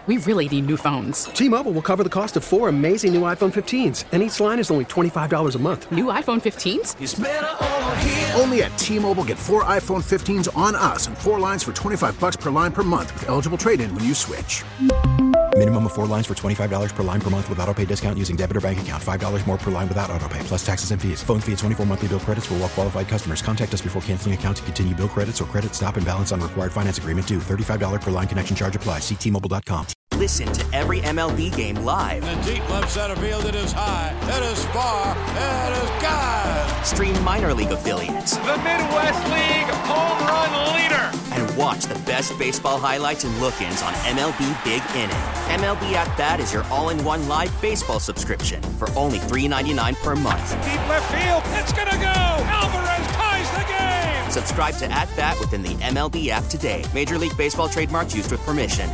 We really need new phones. T-Mobile will cover the cost of 4 amazing new iPhone 15s, and each line is only $25 a month. New iPhone 15s? It's better over here. Only at T-Mobile, get 4 iPhone 15s on us and 4 lines for $25 per line per month with eligible trade-in when you switch. Minimum of 4 lines for $25 per line per month with autopay discount using debit or bank account. $5 more per line without autopay, plus taxes and fees. Phone fee at 24 monthly bill credits for well-qualified customers. Contact us before canceling account to continue bill credits or credit stop and balance on required finance agreement due. $35 per line connection charge applies. See T-Mobile.com. Listen to every MLB game live. In the deep left center field, it is high, it is far, it is gone. Stream minor league affiliates. The Midwest League home run leader. And watch the best baseball highlights and look-ins on MLB Big Inning. MLB At Bat is your all-in-one live baseball subscription for only $3.99 per month. Deep left field, it's gonna go. Alvarez ties the game. Subscribe to At Bat within the MLB app today. Major League Baseball trademarks used with permission.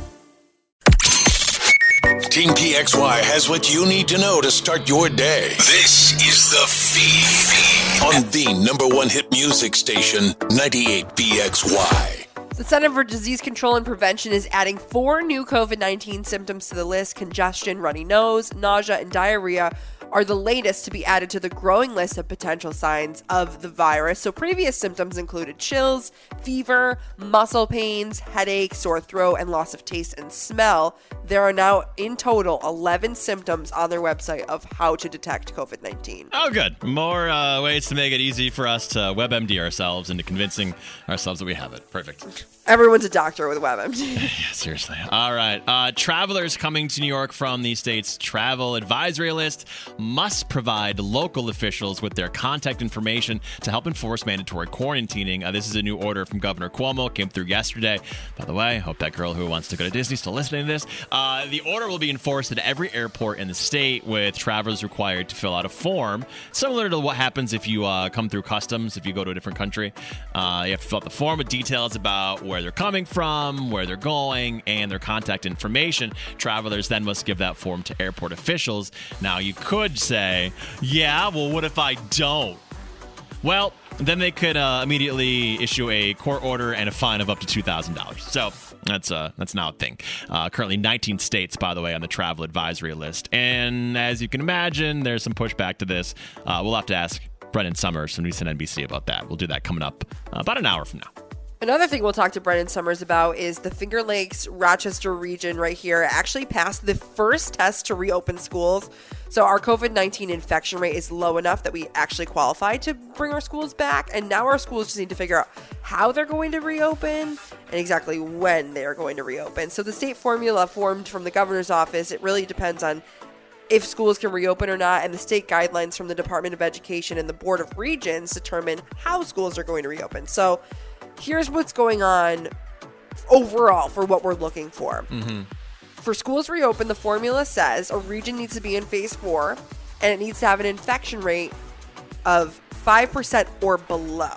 Team PXY has what you need to know to start your day. This is The Feed on the number one hit music station, 98 PXY. The Center for Disease Control and Prevention is adding 4 new COVID-19 symptoms to the list. Congestion, runny nose, nausea, and diarrhea are the latest to be added to the growing list of potential signs of the virus. So previous symptoms included chills, fever, muscle pains, headache, sore throat, and loss of taste and smell. There are now in total 11 symptoms on their website of how to detect COVID-19. Oh, good. More ways to make it easy for us to WebMD ourselves into convincing ourselves that we have it. Perfect. Everyone's a doctor with WebMD. Yeah, seriously. All right. Travelers coming to New York from the state's travel advisory list must provide local officials with their contact information to help enforce mandatory quarantining. This is a new order from Governor Cuomo. Came through yesterday. By the way, I hope that girl who wants to go to Disney is still listening to this. The order will be enforced at every airport in the state, with travelers required to fill out a form, similar to what happens if you come through customs, if you go to a different country. You have to fill out the form with details about where they're coming from, where they're going, and their contact information. Travelers then must give that form to airport officials. Now, you could say, yeah, well, what if I don't? Well, then they could immediately issue a court order and a fine of up to $2,000. So that's now a thing. Currently 19 states, by the way, on the travel advisory list. And as you can imagine, there's some pushback to this. We'll have to ask Brendan Summers from recent NBC about that. We'll do that coming up about an hour from now. Another thing we'll talk to Brendan Summers about is the Finger Lakes, Rochester region right here actually passed the first test to reopen schools. So our COVID-19 infection rate is low enough that we actually qualify to bring our schools back. And now our schools just need to figure out how they're going to reopen and exactly when they're going to reopen. So the state formula formed from the governor's office, it really depends on if schools can reopen or not, and the state guidelines from the Department of Education and the Board of Regents determine how schools are going to reopen. So here's what's going on overall for what we're looking for. Mm-hmm. For schools to reopen, the formula says a region needs to be in phase 4, and it needs to have an infection rate of 5% or below.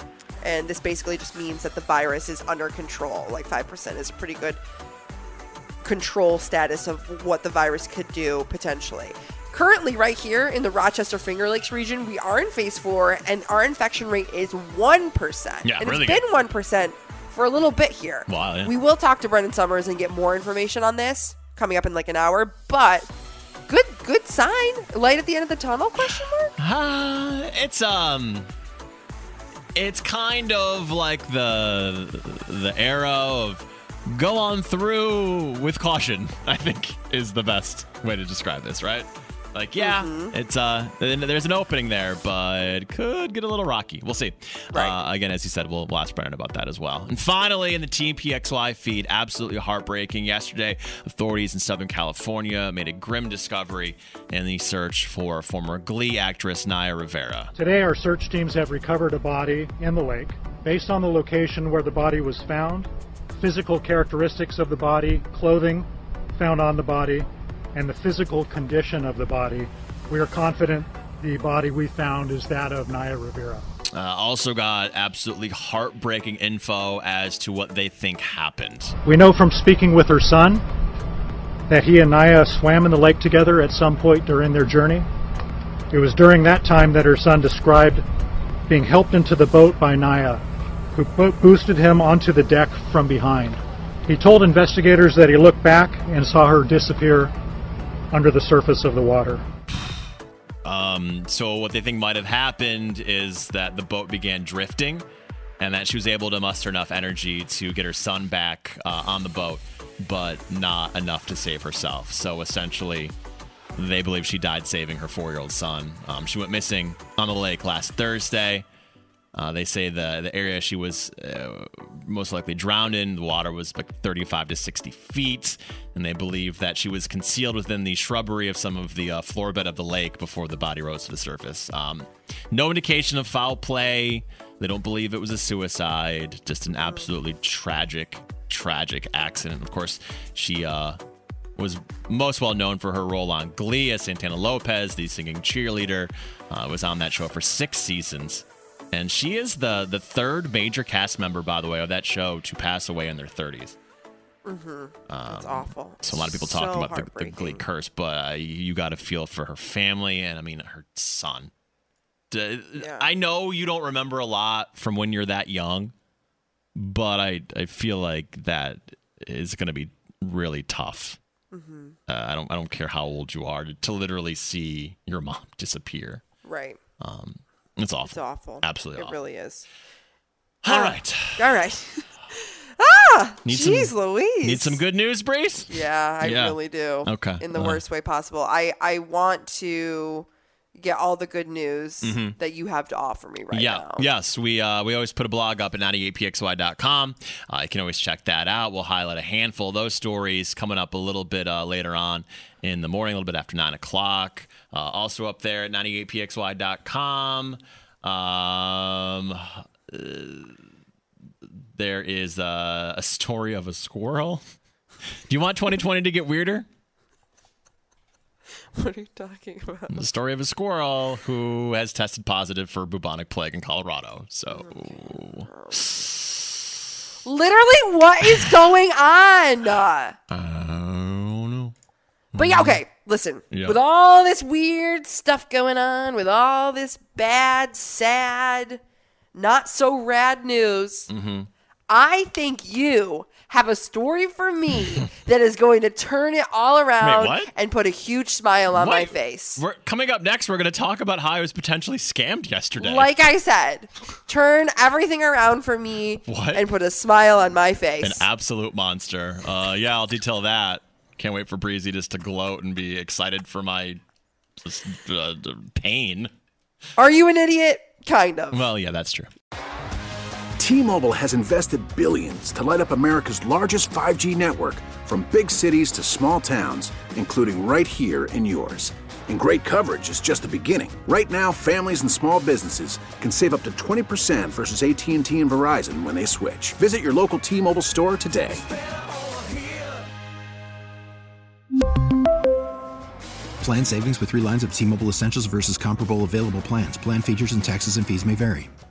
And this basically just means that the virus is under control. Like 5% is a pretty good control status of what the virus could do potentially. Currently, right here in the Rochester Finger Lakes region, we are in phase 4, and our infection rate is 1%. Yeah, and really it's been 1% for a little bit here. Wow, yeah. We will talk to Brendan Summers and get more information on this coming up in like an hour, but good sign. Light at the end of the tunnel, question mark? It's kind of like the era of go on through with caution, I think is the best way to describe this, right? Like, yeah, it's there's an opening there, but it could get a little rocky. We'll see. Right. Again, as you said, we'll ask Brennan about that as well. And finally, in the Team PXY feed, absolutely heartbreaking. Yesterday, authorities in Southern California made a grim discovery in the search for former Glee actress Naya Rivera. Today, our search teams have recovered a body in the lake. Based on the location where the body was found, physical characteristics of the body, clothing found on the body, and the physical condition of the body, we are confident the body we found is that of Naya Rivera. Also got absolutely heartbreaking info as to what they think happened. We know from speaking with her son that he and Naya swam in the lake together at some point during their journey. It was during that time that her son described being helped into the boat by Naya, who boosted him onto the deck from behind. He told investigators that he looked back and saw her disappear under the surface of the water. So what they think might have happened is that the boat began drifting and that she was able to muster enough energy to get her son back on the boat, but not enough to save herself. So essentially, they believe she died saving her 4-year-old son. She went missing on the lake last Thursday. They say the area she was most likely drowned in, the water was like 35 to 60 feet, and they believe that she was concealed within the shrubbery of some of the floor bed of the lake before the body rose to the surface. No indication of foul play. They don't believe it was a suicide, just an absolutely tragic accident. Of course, she was most well known for her role on Glee as Santana Lopez, the singing cheerleader. Was on that show for 6 seasons. And she is the third major cast member, by the way, of that show to pass away in their 30s. Mm-hmm. That's awful. So a lot of people talk about the Glee curse, but you got to feel for her family and, I mean, her son. Yeah. I know you don't remember a lot from when you're that young, but I feel like that is going to be really tough. Mm-hmm. I don't care how old you are to literally see your mom disappear. Right. It's awful. It's awful. Absolutely awful. It really is. All right. Jeez Louise. Need some good news, Brace? Yeah, I really do. Okay. In the worst way possible. I want to get all the good news that you have to offer me right now. Yes, we always put a blog up at 98pxy.com. You can always check that out. We'll highlight a handful of those stories coming up a little bit later on in the morning, a little bit after 9 o'clock. Also up there at 98pxy.com. There is a story of a squirrel. Do you want 2020 to get weirder? What are you talking about? The story of a squirrel who has tested positive for bubonic plague in Colorado. So, literally, what is going on? I don't know. But yeah, okay, listen. Yeah. With all this weird stuff going on, with all this bad, sad, not so rad news, I think you have a story for me that is going to turn it all around and put a huge smile on my face. Coming up next, we're going to talk about how I was potentially scammed yesterday. Like I said, turn everything around for me and put a smile on my face. An absolute monster. Yeah, I'll detail that. Can't wait for Breezy just to gloat and be excited for my pain. Are you an idiot? Kind of. Well, yeah, that's true. T-Mobile has invested billions to light up America's largest 5G network, from big cities to small towns, including right here in yours. And great coverage is just the beginning. Right now, families and small businesses can save up to 20% versus AT&T and Verizon when they switch. Visit your local T-Mobile store today. Plan savings with 3 lines of T-Mobile Essentials versus comparable available plans. Plan features and taxes and fees may vary.